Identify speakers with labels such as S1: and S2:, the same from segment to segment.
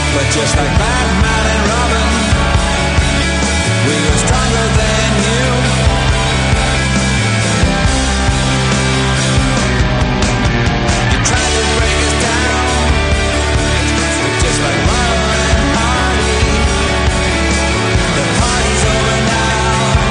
S1: But just like Batman and Robin, we were stronger than you. You tried to break us down, just like Marvin and Hardy. The party's over now.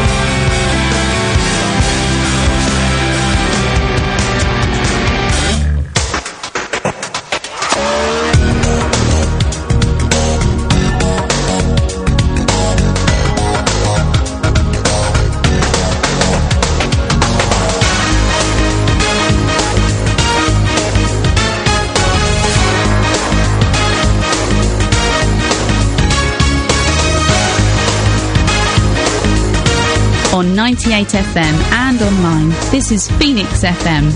S2: On 98 FM and online, this is Phoenix FM.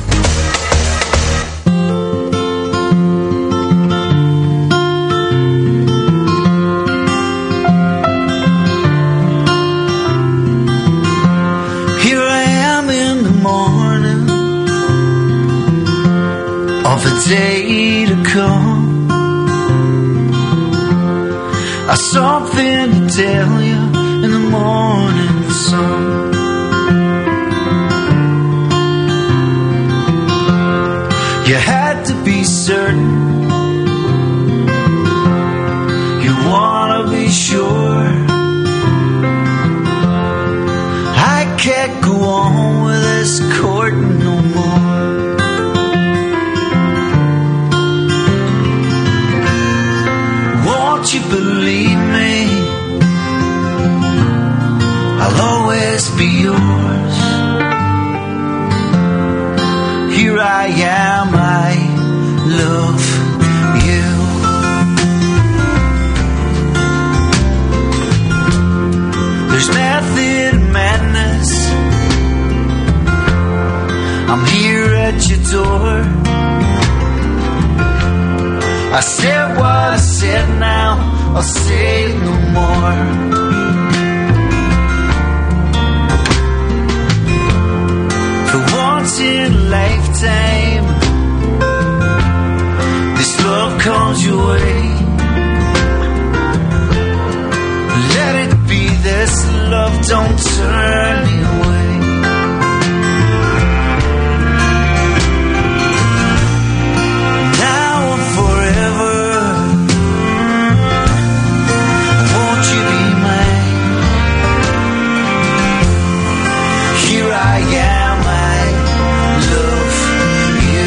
S3: Here I am in the morning of a day to come. I've something to tell you in the morning sun. You had to be certain, you wanna be sure. I can't go on with this courting no more. Won't you believe me? I'll always be yours. Here I am, I love you. There's method in madness. I'm here at your door. I said what I said, now I'll say it no more. Once in a lifetime, this love comes your way. Let it be this love, don't turn me away. Now or forever, won't you be mine? Here I am, love you.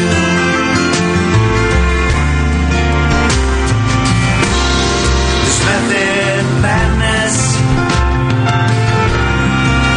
S3: There's method madness.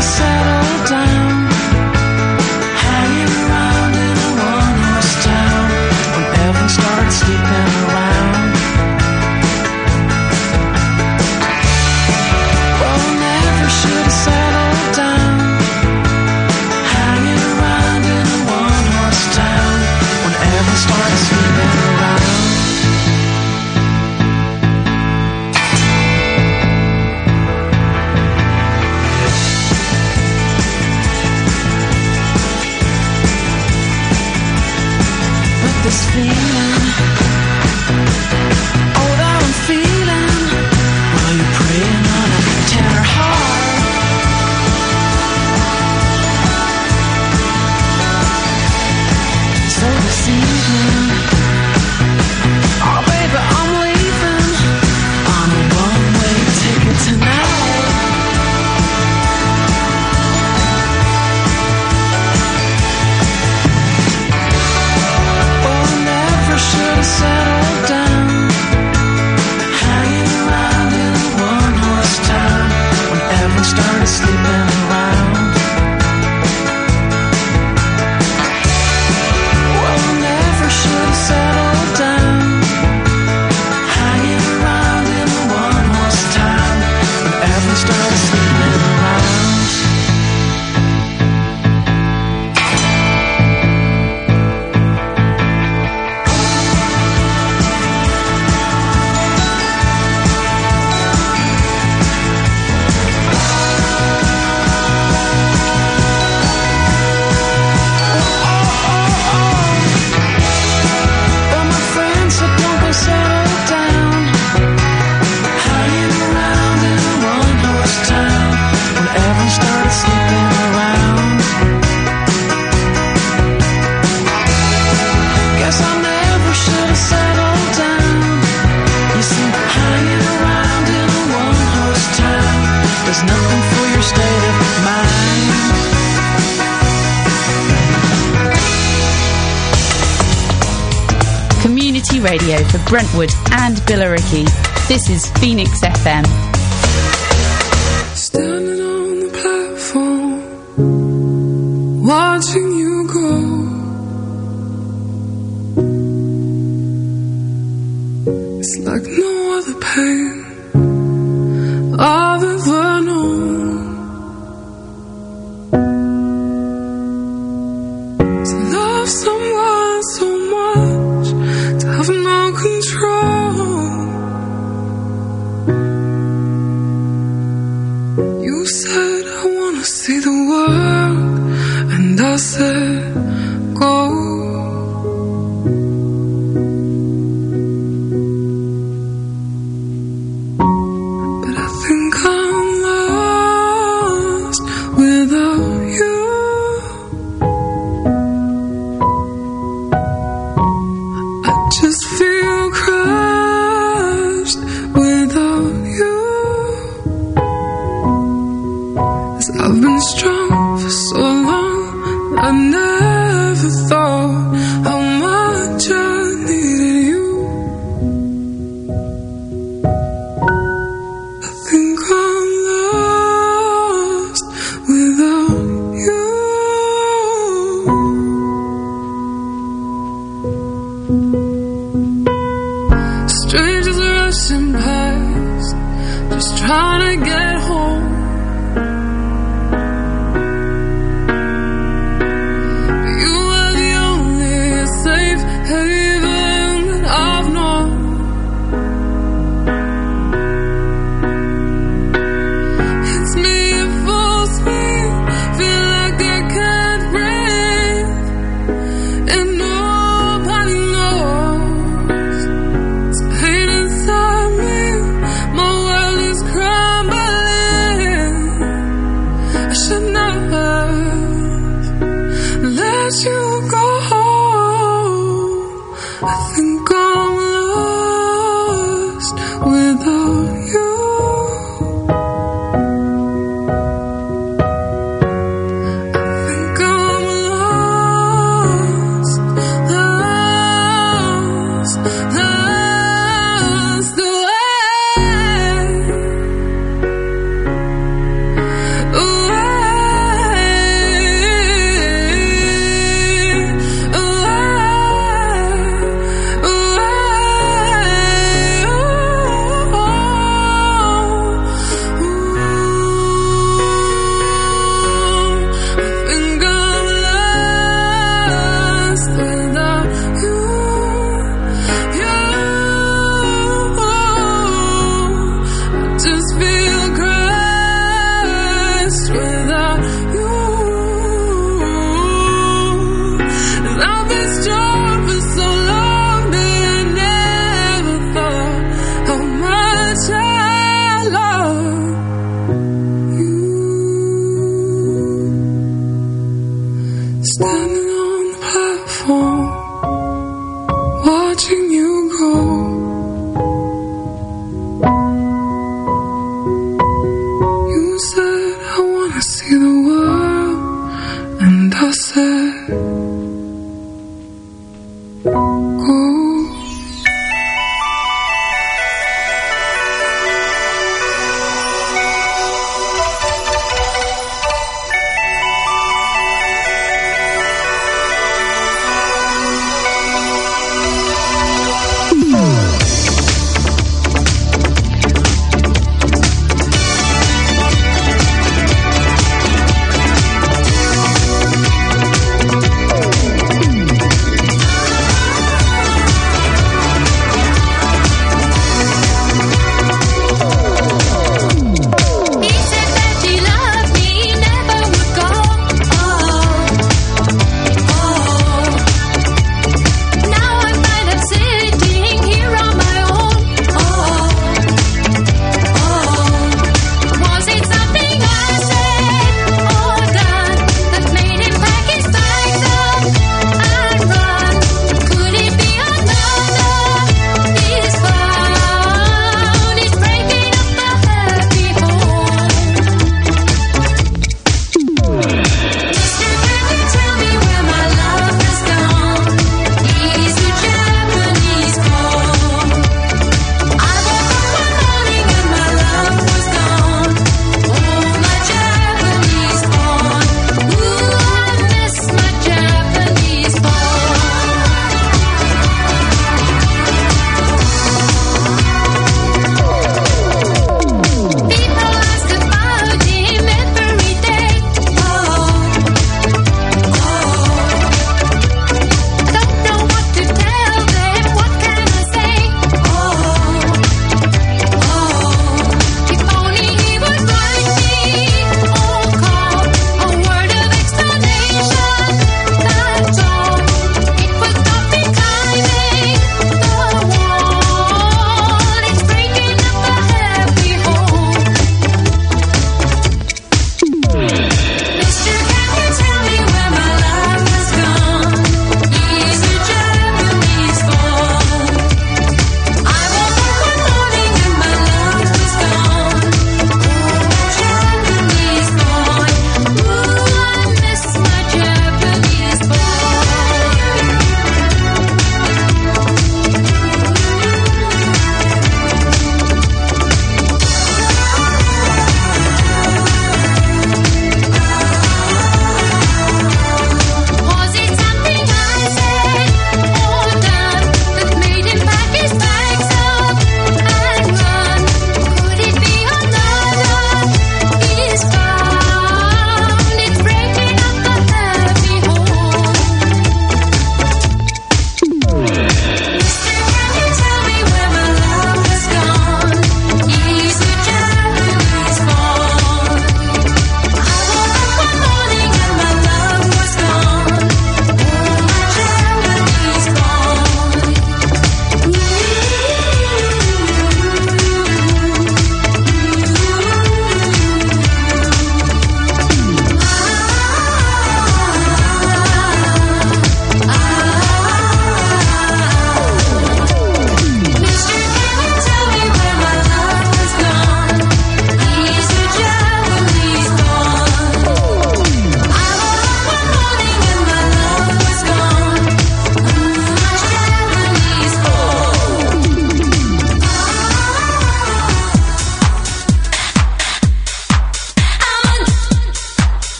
S3: have settled down, hanging around in a one-horse town when everyone started sleeping around. Well, I never should have settled down, hanging around in a one-horse town when everyone started sleeping around. This feeling, oh, that I'm feeling while you're praying on a tenor heart. So this evening, oh baby, I'm leaving on a one-way ticket tonight. Should have settled down, hanging around in a one-horse town when everyone started sleeping around. Well, I never should have settled down, hanging around in a one-horse town when everyone started sleeping around. There's nothing for your state of mind.
S2: Community radio for Brentwood and Billericay. This is Phoenix FM.
S3: Standing on the platform, watching you go. It's like no other pain I've ever known. To love someone so much, to have no control. You said I wanna see the world, and I said go. Strong for so long, I never thought how much I needed you. I think I'm lost without you. Strangers rushing past, just trying to get home. away.
S4: Standing on the platform, watching you go. You said I wanna see the world, and I said go.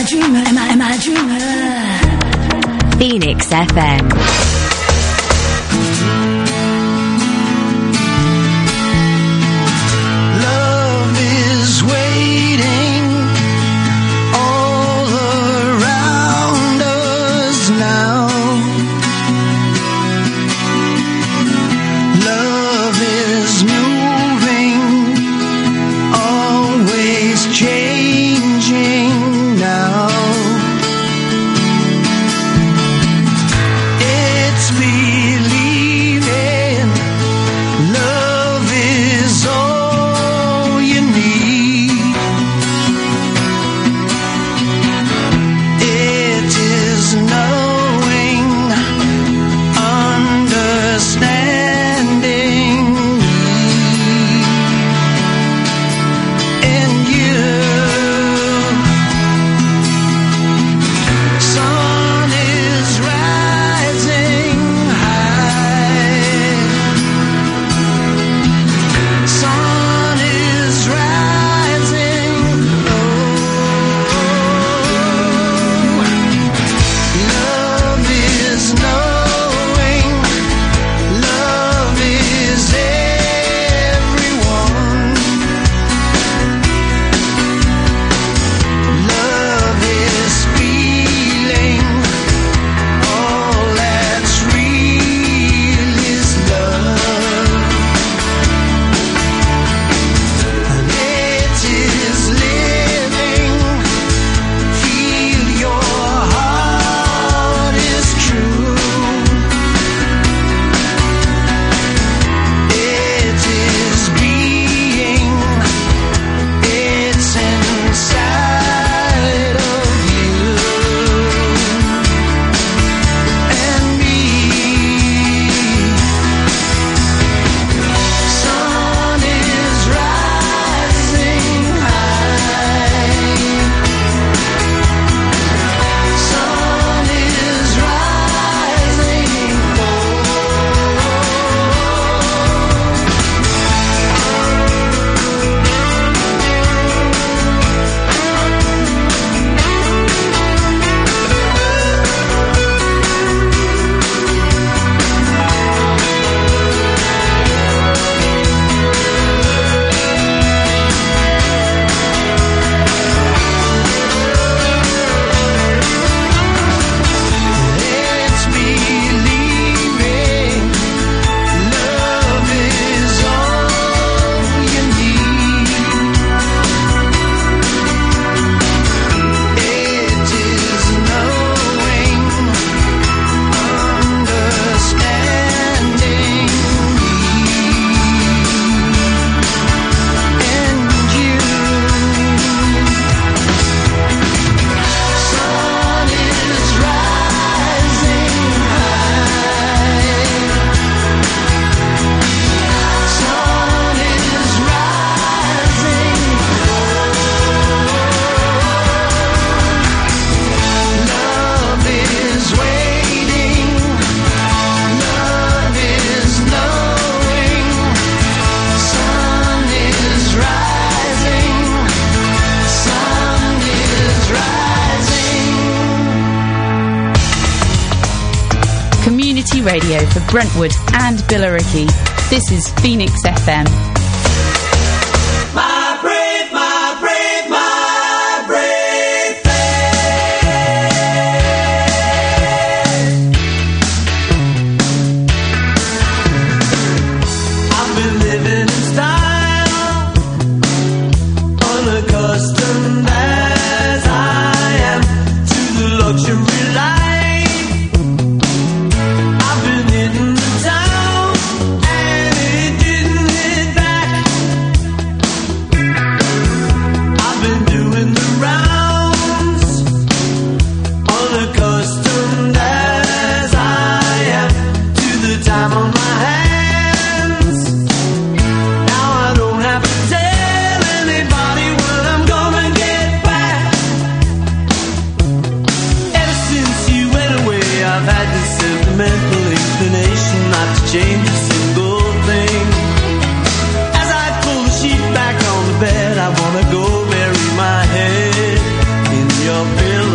S5: dreamer? Am I a dreamer?
S6: Phoenix FM.
S3: Love is waiting all around us now. Love is moving, always changing now. It's believing love is all you need. It is knowing, understanding in you. Sun is rising high. Sun is rising low. Love is knowing. Love is everyone. Love is feeling. All that's real is love. And it is living. Feel your heart is true. It is being. It's inside of you and me. Sun is rising high. Sun is rising low. It's believing love is all you need. It is knowing, understanding in you. Sun is rising high. Sun is rising low. Love is waiting. Love is knowing. Sun is rising. Sun is rising.
S2: Community radio for Brentwood and Billericay. This is Phoenix FM.
S1: My brave, my brave, my brave I've been living in style, unaccustomed as I am to the luxury life. I've been hitting the town and it didn't hit back. I've been doing the rounds, unaccustomed as I am to the time on my hands. Now I don't have to tell anybody when I'm gonna get back. Ever since you went away, I've had this sentimental inclination not to change a single thing. As I pull the sheet back on the bed, I wanna go bury my head in your pillow.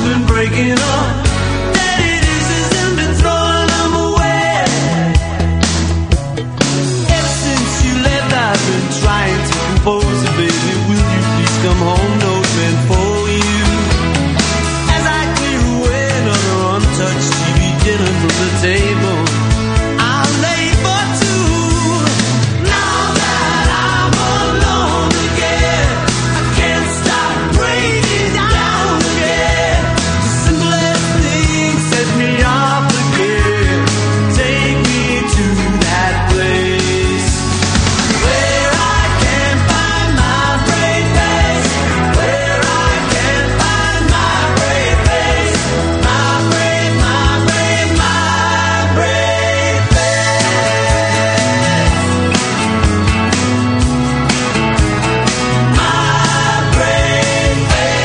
S1: been breaking up. Daddy deuces and been throwing them away. Ever since you left, I've been trying to compose it, baby. Will you please come home? Note meant for you. As I clear away another untouched TV dinner from the table, I'll lay for two. Now that I'm alone again, I can't stop breaking down again. The simplest things set me off again. Take me to that place where I can find my brave face, where I can find my brave face, my brave, my brave, my brave face, my brave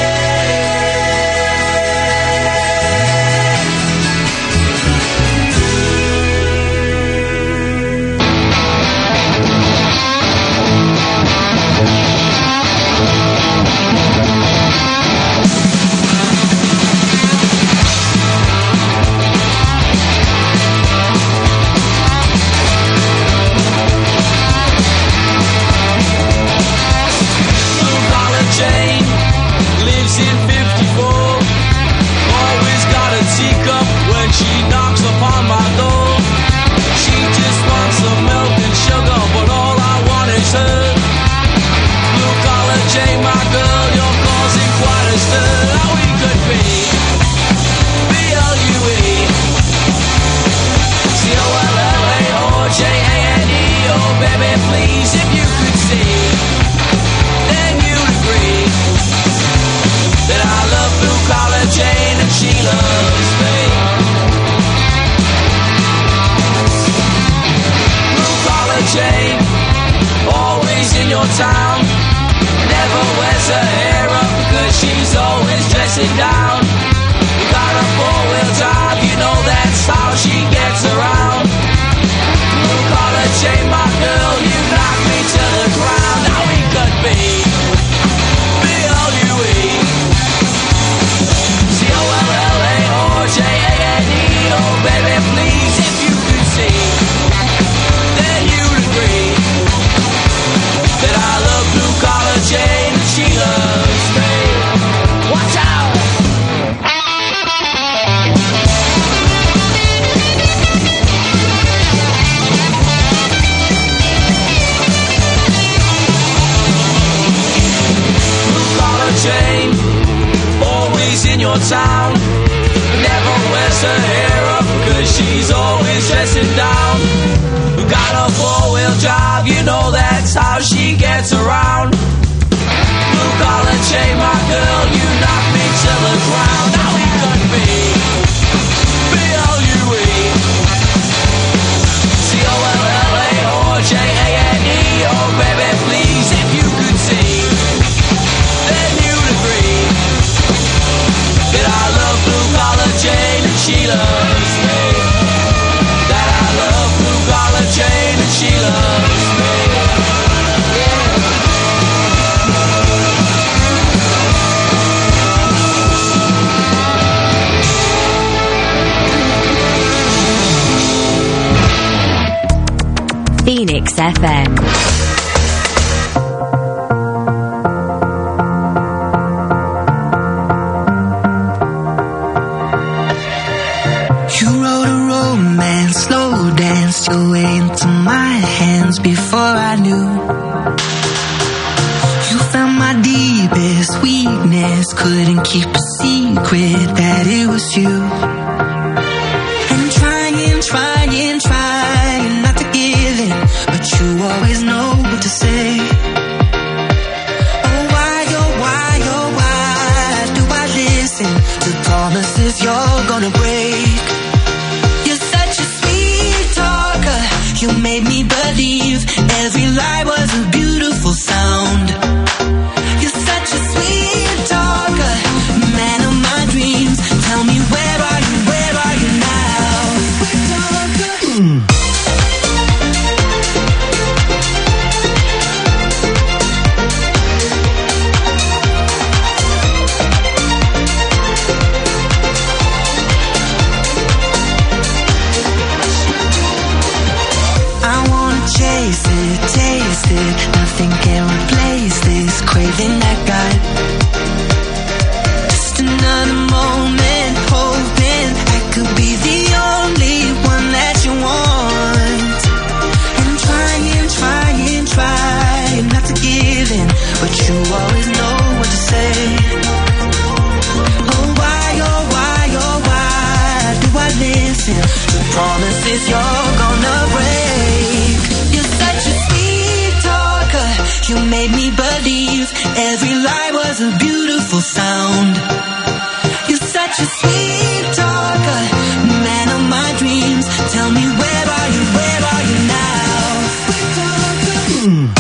S1: Blue collar Jane lives in 54. Always got a teacup when she knocks upon my door. She just wants some milk and sugar, but all I want is her. Blue collar Jane, my girl, you're causing quite a stir. How we could be B-L-U-E C-O-L-L-A-O-J-A-N-E. Oh baby, please, if you could see, then you'd agree that I love blue collar Jane and she loves me. Blue collar Jane, always in your town, never wears her hair up because she's always dressing down. We got a four-wheel drive, you know that's how she gets around. Blue collar Jane, my girl, you knock me to the ground. Now we could be B-L-U-E C-O-L-L-A-O-J-A-N-E. Oh baby, please, if you could see, then you'd agree that I love blue collar Jane and she loves me. Watch out! Blue collar Jane, always in your town, never wears her hair up cause she's always dressing down. We got a four-wheel drive, you know that's how she gets around. Blue collar Jane, my girl, you knock me to the ground. Now we could be B-L-U-E C-O-L-L-A-O-J-A-N-E. Oh baby, please, if you could see, then you'd agree that I love blue collar Jane and she loves me. That I love blue collar Jane and she loves me.
S5: Phoenix FM.
S4: You wrote a romance, slow danced your way into my hands before I knew. You found my deepest weakness, couldn't keep a secret that it was you. And trying not to give in, but you always know what to say. Oh why do I listen to promises you're gonna break? You're such a sweet talker, you made me believe every lie was a beautiful sound. You're such a sweet talker, man of my dreams. Tell me where are you now? listen to promises you're gonna break. You're such a sweet talker, you made me believe every lie was a beautiful sound. You're such a sweet talker, man of my dreams. Tell me where are you now? Sweet talker.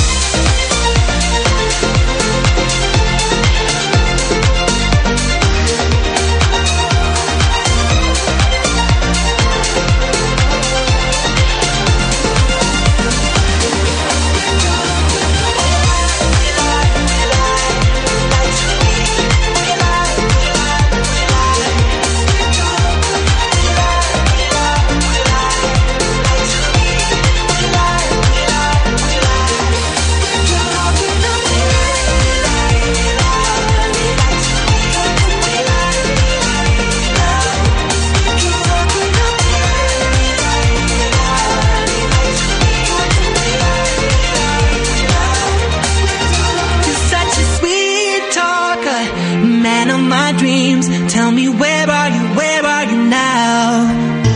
S4: Tell me where are you now?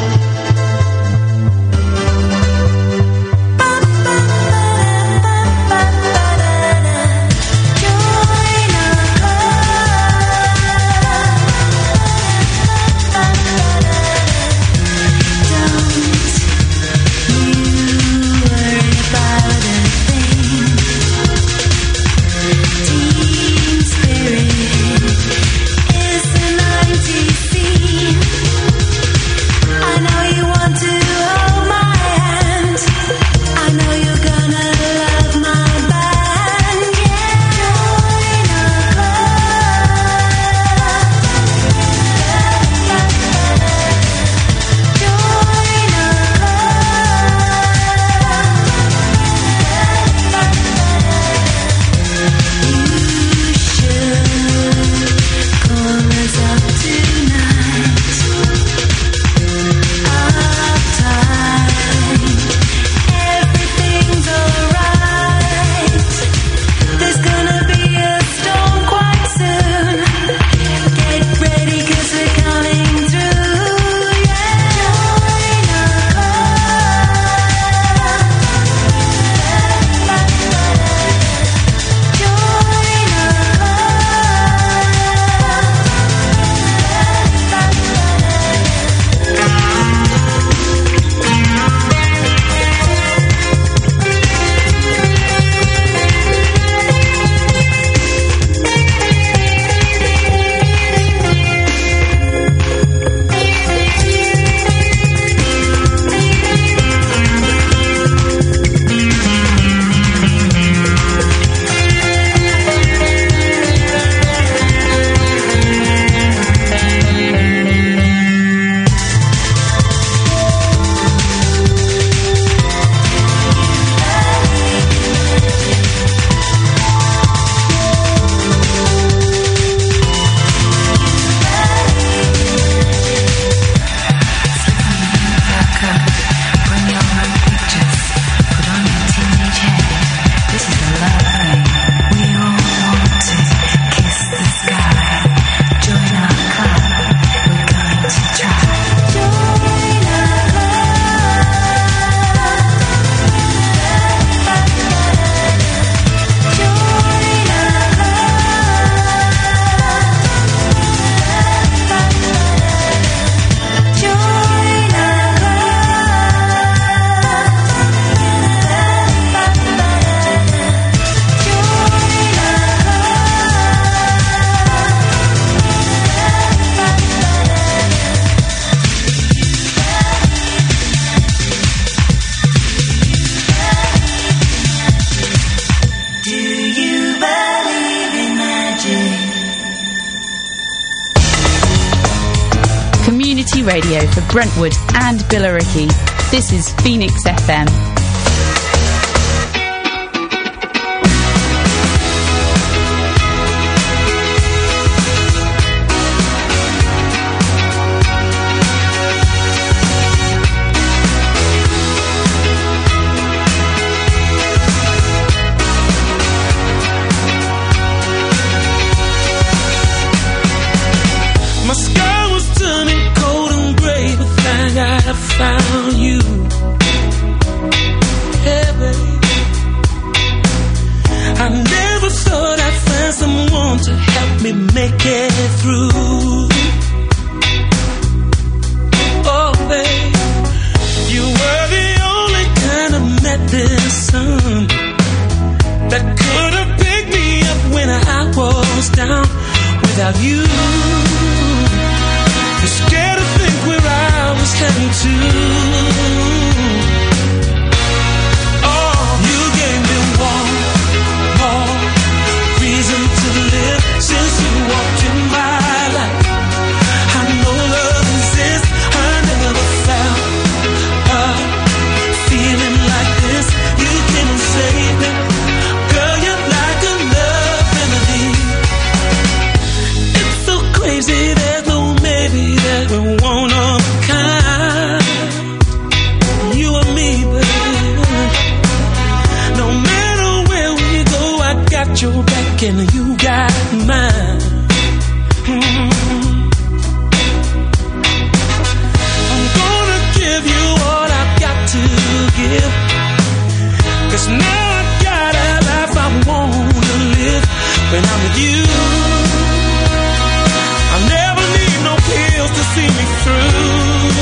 S2: Radio for Brentwood and Billericay. This is Phoenix FM.
S3: My sky was turning cold and grey with flying eyes. about you. You're scared to think where I was heading to. Oh, you gave me one more reason to live since you walked in my life. I know love exists. I never felt a feeling like this. You came and saved me. Girl, you're like a love remedy. It's so crazy, there's no maybe that we're one of a kind. You and me, baby. No matter where we go, I got your back and you got mine. I'm gonna give you all I've got to give. 'Cause now I got a life I wanna live when I'm with you. I never need no pills to see me through.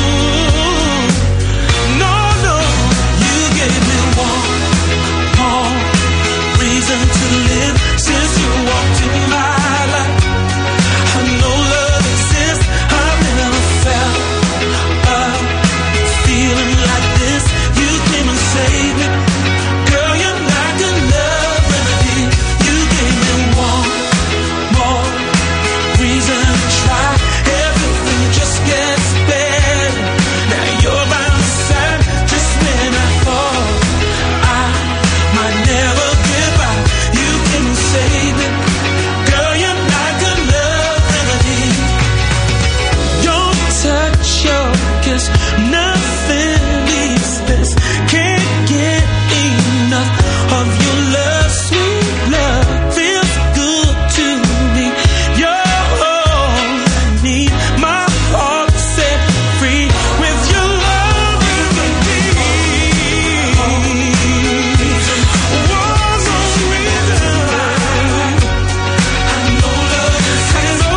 S3: No, no, you gave me one more reason to live since you walked in my life. I know love exists. I've never felt a feeling like this. You came and saved me. Girl, you're like a love remedy. You gave me one more reason to try. Everything just gets better. Now you're by my side just when I thought I might never get by. You came and saved me. Girl, you're like a love remedy. Your touch, your kiss, nothing leaves this. Can't get enough of your love, sweet love. Feels good to me. You're all I need. My heart set free with your love remedy. One more reason. I know love exists.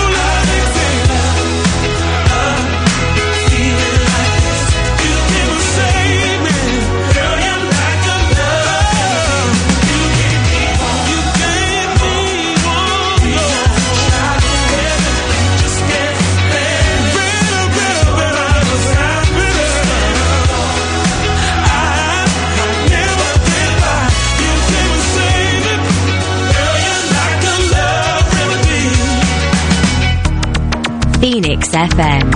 S3: Feeling like this. You came and saved me. Girl, you're like a love. You gave me one. You gave me one. Everything just gets better. Better, better, better. I never get by. You came and saved me. Girl, you're like a love remedy.
S5: Phoenix FM.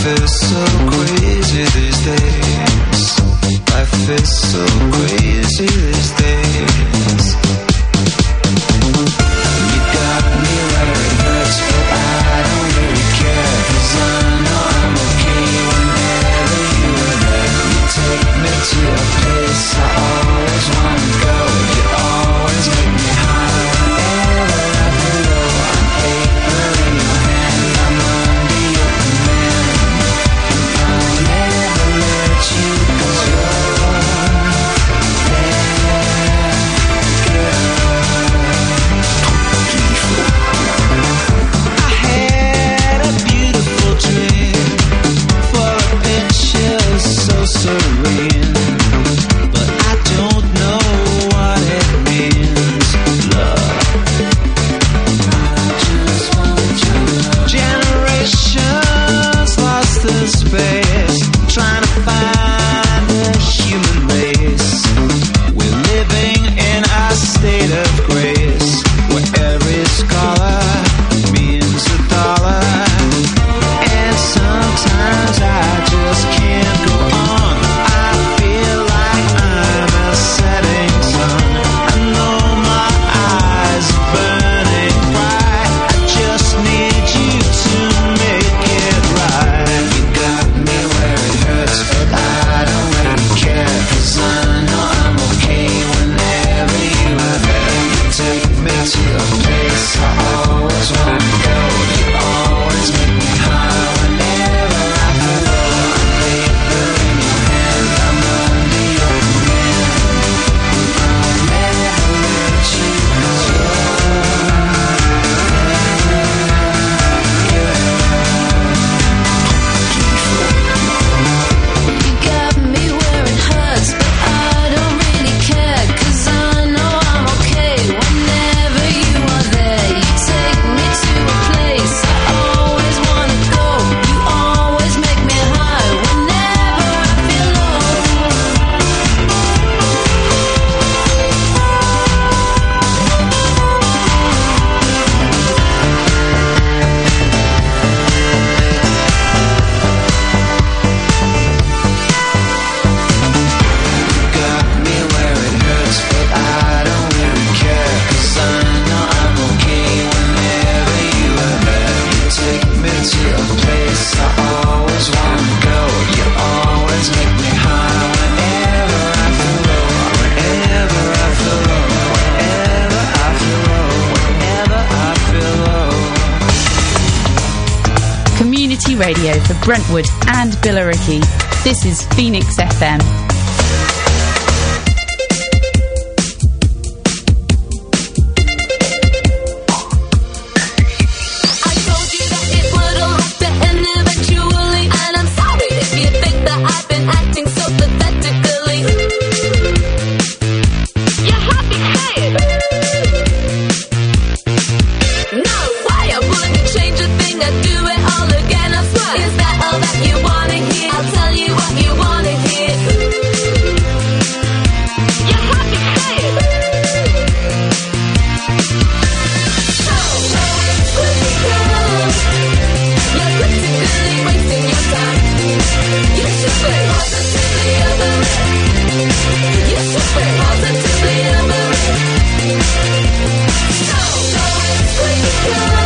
S2: Radio for Brentwood and Billericay. This is Phoenix FM.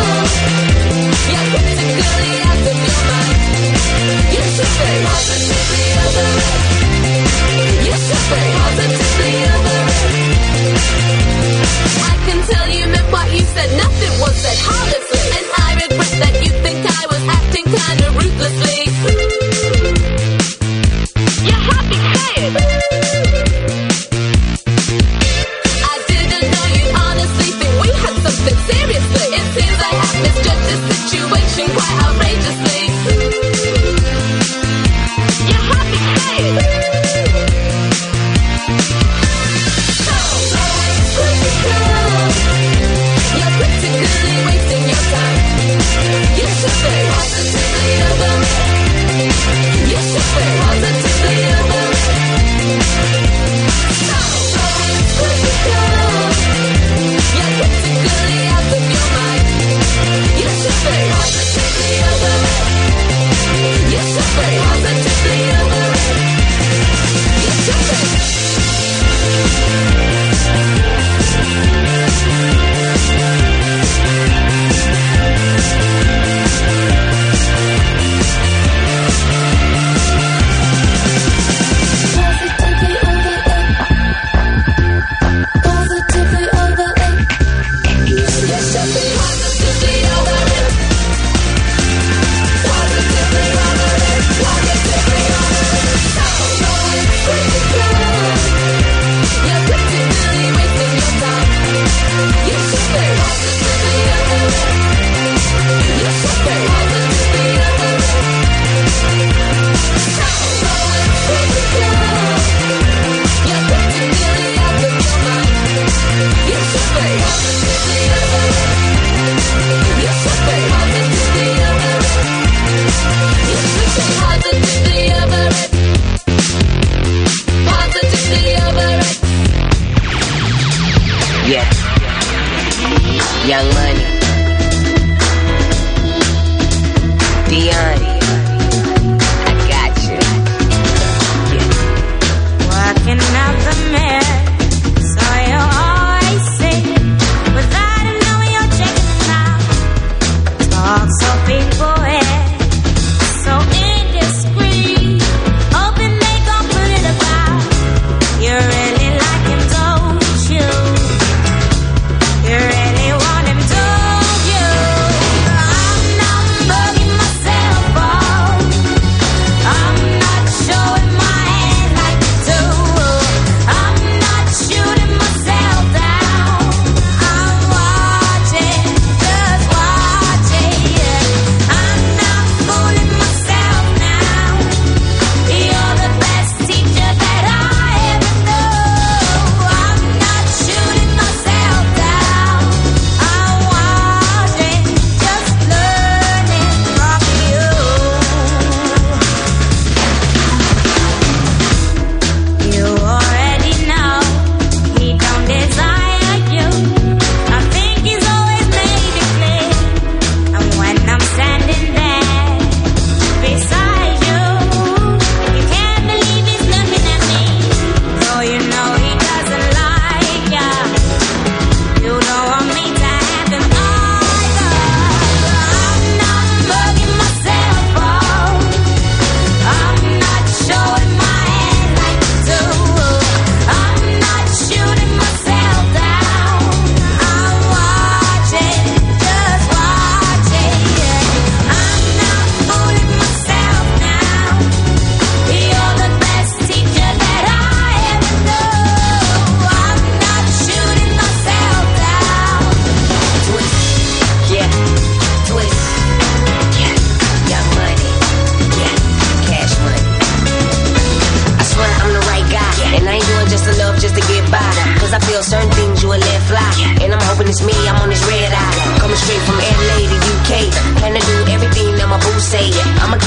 S5: Positively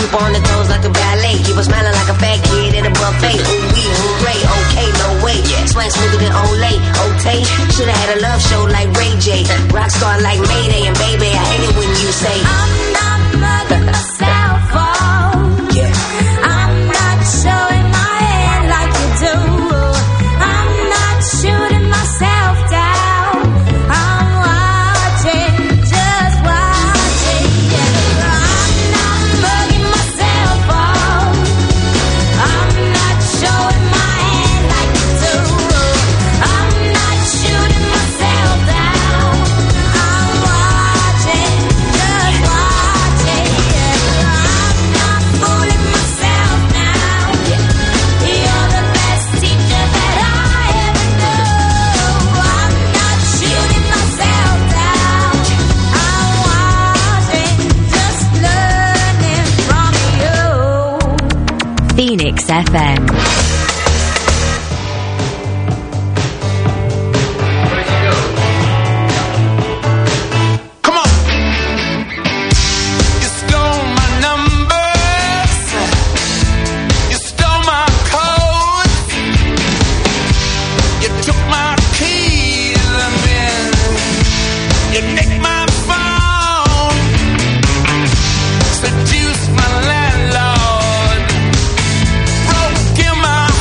S5: Jump on the toes like a ballet. You was smiling like a fat kid at a buffet. Ooh, we hooray, okay, no way. Swing smoother than Olay, Otay. Should've had a love show like Ray J. Rockstar like Mayday, and baby, I hate it when you say I'm not mugging myself off. Yeah. I'm not showing my hand like you do. I'm not shooting myself down. I'm watching, just watching. Yeah. I'm not mugging myself off. I'm not showing my hand like you do. I'm not shooting myself down. I'm watching, just watching. Yeah. I'm not fooling myself now. You're the best teacher that I ever knew. I'm not shooting myself down. I'm watching, just learning from you. Phoenix FM.
S3: Come on. You stole my numbers. You stole my code. You took my keys and then you nicked my phone. Seduced my landlord. Broke in my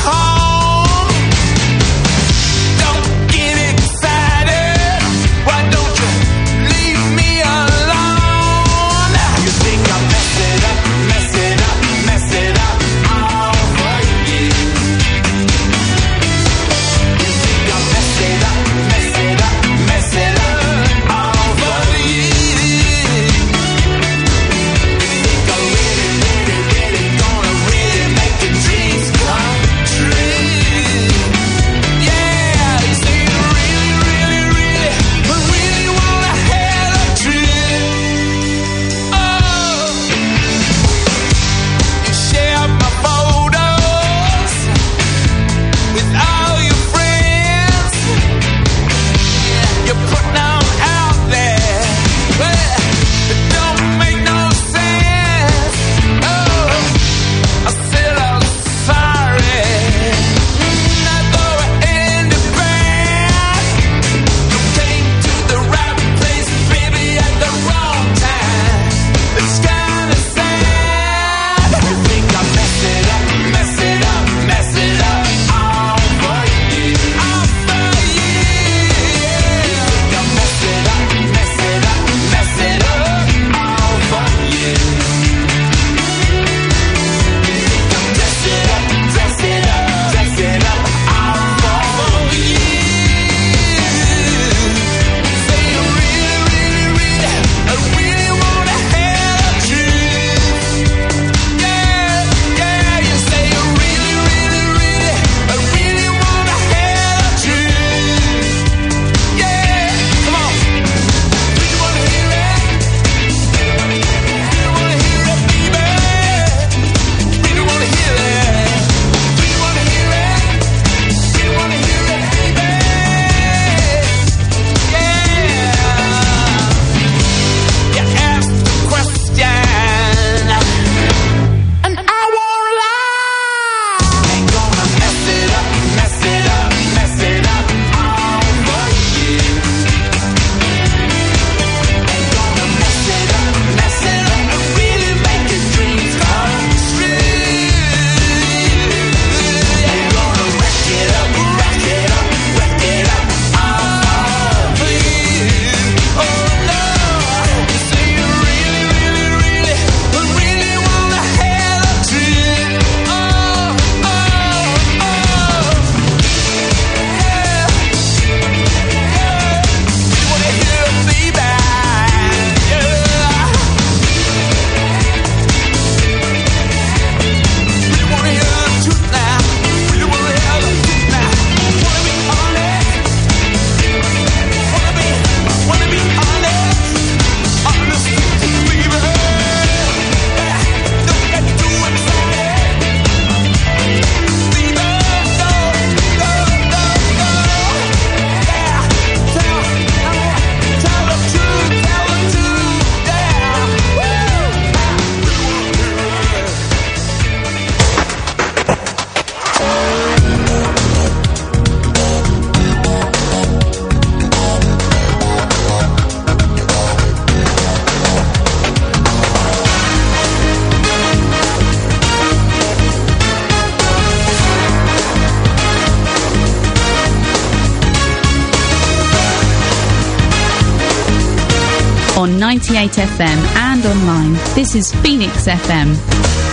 S2: on 98 FM and online. This is Phoenix FM.